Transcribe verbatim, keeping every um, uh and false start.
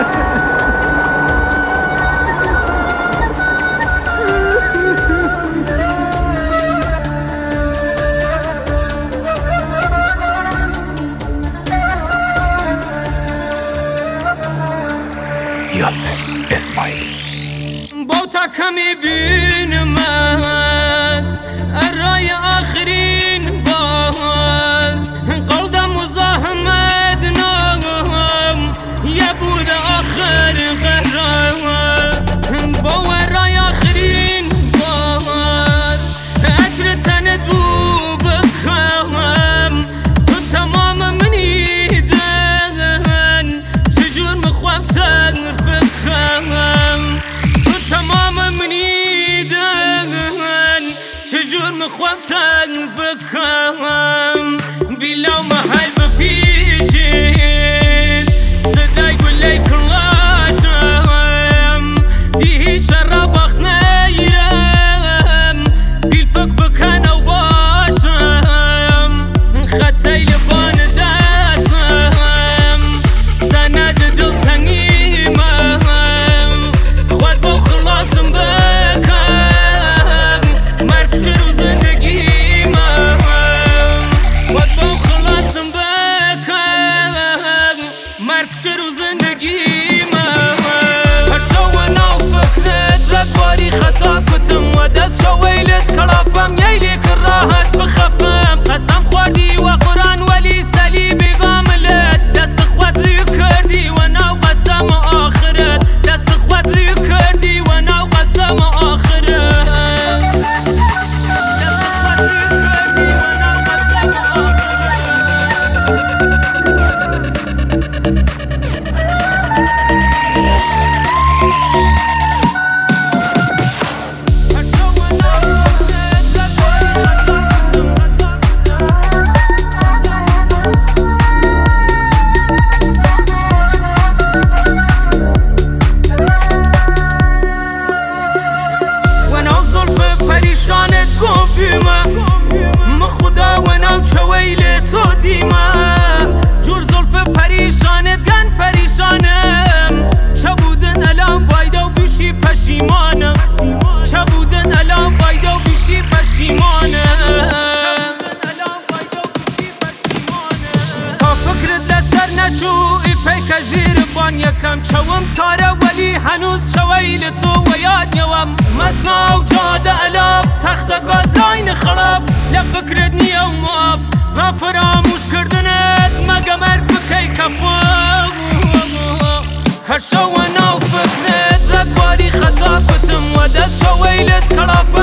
یاسر اسماعیل با تکمی بینمت الرای آخرین باد قلدم مزاحمت نام یبود آخر قرار با الرای آخرین باد عطر تنت بو بخوام تو تمام منی دن چجور مخوام تنف بخوام تو تمام منی دن چجور مخوام تنف بخوام بیلو محل بپیچین صدای گلی کلاشم دیهی شراب اخت نیرم بیل فک بکن و باشم خطای لبان دستم سند دل تنگیمم خود با خلاصم بکن مرگ شروع زندگیمم خود با خلاصم بکن مرگ شروع زندگیمم هرشو و نو فکرت رگواری خطا کتم و دست شویلت کلافم ییلی که راحت بخفم قسم خوردی و قرآن ولی سلیبی غاملت دست خود ری کردی و نو قسم آخرت دست خود ری کردی و نو قسم آخرت ما خدا و نو چویل تو دیما جور زلف پریشانت گن پریشانم چه بودن الان بایدو بیشی پشیمانم چه بودن الان بایدو بیشی پشیمانم تا فکر دستر نچو ای پیک جیر بان یکم چوم تاره ولی هنوز شویل تو و یاد نوم مسنا و جاده الاف تخت گاز لاین خلاف لفکرت نیا و معاف و فراموش کردنت مگه مرگ بکی کفا هر شو و نو فکرت رگواری خطا کتم و دست شویلت کلاف